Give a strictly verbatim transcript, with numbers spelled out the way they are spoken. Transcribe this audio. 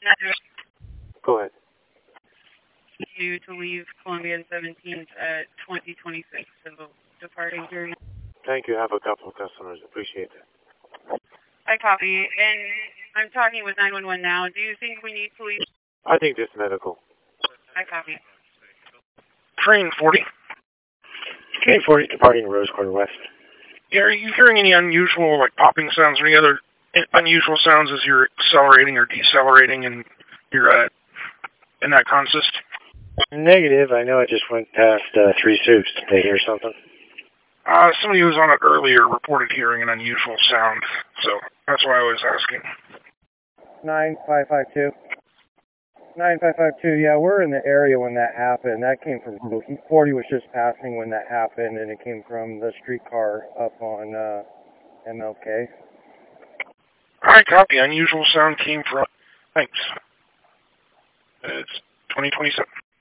Go ahead. You to leave Columbia seventeenth at twenty twenty-six, so departing during. Thank you. Have a couple of customers. Appreciate it. I copy, and I'm talking with nine one one now. Do you think we need police? I think just medical. I copy. Train forty. Train forty departing Rose Quarter West. Yeah, are you hearing any unusual, like, popping sounds or any other unusual sounds as you're accelerating or decelerating and you're uh, in that consist? Negative. I know I just went past uh, Three Soups. Did they hear something? Uh, somebody who was on it earlier reported hearing an unusual sound, so that's why I was asking. nine five five two. nine five five two, yeah, we're in the area when that happened. That came from, forty was just passing when that happened, and it came from the streetcar up on uh, M L K. Alright, copy. Unusual sound came from... Thanks. It's twenty twenty-seven.